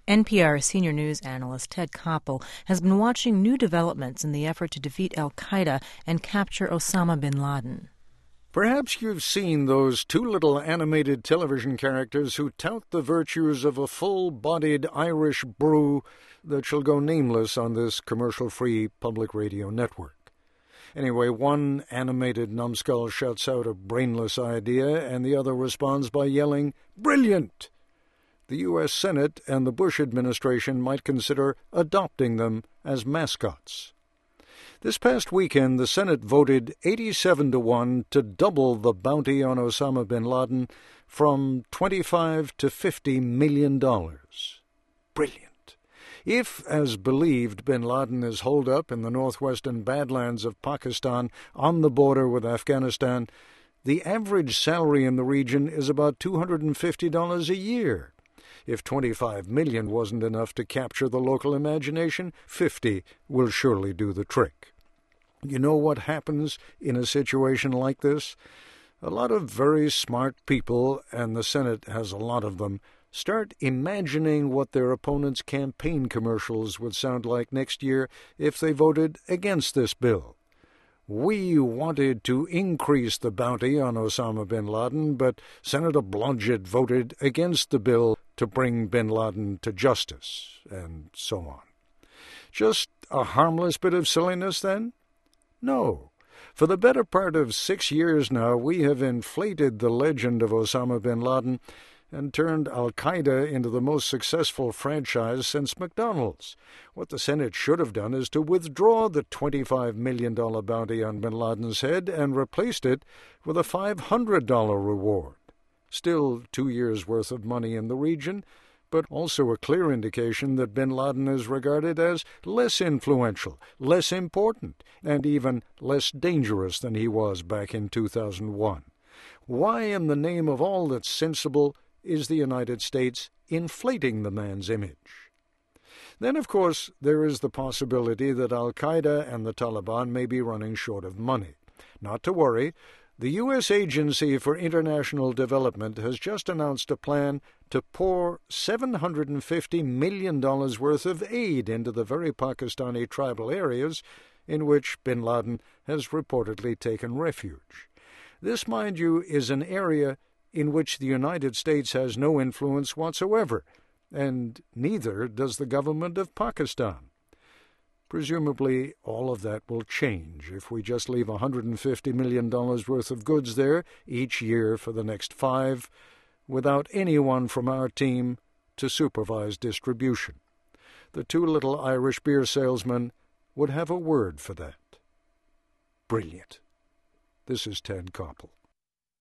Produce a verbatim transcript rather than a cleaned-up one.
N P R senior news analyst Ted Koppel has been watching new developments in the effort to defeat al-Qaeda and capture Osama bin Laden. Perhaps you've seen those two little animated television characters who tout the virtues of a full-bodied Irish brew that shall go nameless on this commercial-free public radio network. Anyway, one animated numbskull shouts out a brainless idea, and the other responds by yelling, "Brilliant!" The U S Senate and the Bush administration might consider adopting them as mascots. This past weekend, the Senate voted eighty-seven to one to double the bounty on Osama bin Laden from twenty-five to fifty million dollars. Brilliant. If, as believed, bin Laden is holed up in the northwestern Badlands of Pakistan on the border with Afghanistan, the average salary in the region is about two hundred fifty dollars a year. If twenty-five million dollars wasn't enough to capture the local imagination, fifty will surely do the trick. You know what happens in a situation like this? A lot of very smart people, and the Senate has a lot of them, start imagining what their opponents' campaign commercials would sound like next year if they voted against this bill. We wanted to increase the bounty on Osama bin Laden, but Senator Blodgett voted against the bill to bring bin Laden to justice, and so on. Just a harmless bit of silliness, then? No. For the better part of six years now, we have inflated the legend of Osama bin Laden and turned al-Qaeda into the most successful franchise since McDonald's. What the Senate should have done is to withdraw the twenty-five million dollars bounty on bin Laden's head and replaced it with a five hundred dollars reward. Still two years' worth of money in the region, but also a clear indication that bin Laden is regarded as less influential, less important, and even less dangerous than he was back in two thousand one. Why, in the name of all that's sensible, is the United States inflating the man's image? Then, of course, there is the possibility that al-Qaeda and the Taliban may be running short of money. Not to worry. The U S Agency for International Development has just announced a plan to pour seven hundred fifty million dollars worth of aid into the very Pakistani tribal areas in which bin Laden has reportedly taken refuge. This, mind you, is an area in which the United States has no influence whatsoever, and neither does the government of Pakistan. Presumably, all of that will change if we just leave one hundred fifty million dollars worth of goods there each year for the next five, without anyone from our team to supervise distribution. The two little Irish beer salesmen would have a word for that. Brilliant. This is Ted Koppel.